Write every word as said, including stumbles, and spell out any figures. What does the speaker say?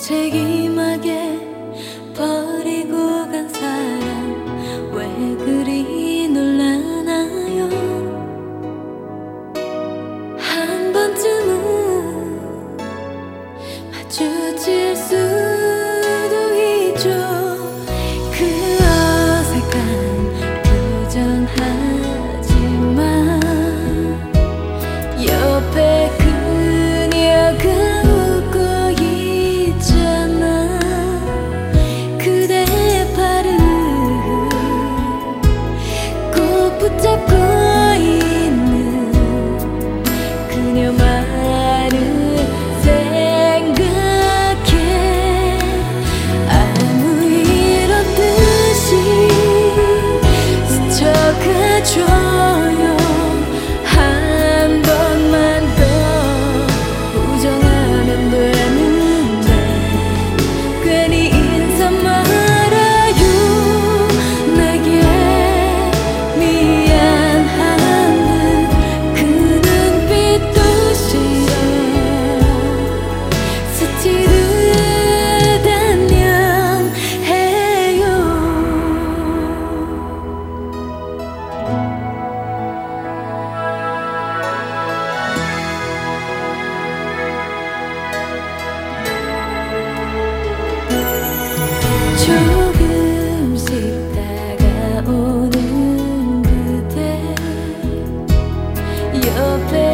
무책임하게 버리고 간 사람 왜 그리 놀라나요? 한 번쯤은 마주칠 수도 있죠. 그 어색한 부정하지만 옆에 그녀가 웃고 있잖아. 그대의 팔을 꼭 붙잡고 있는 그녀 말을 생각해. 아무 일 없듯이 스쳐가줘요. 한 번만 더 부정하면 되는데 괜히 인사 말아요. 내게 미안한 듯 그 눈빛도 싫어. 스치듯 안녕해요. 조금씩 다가오는 그대 옆에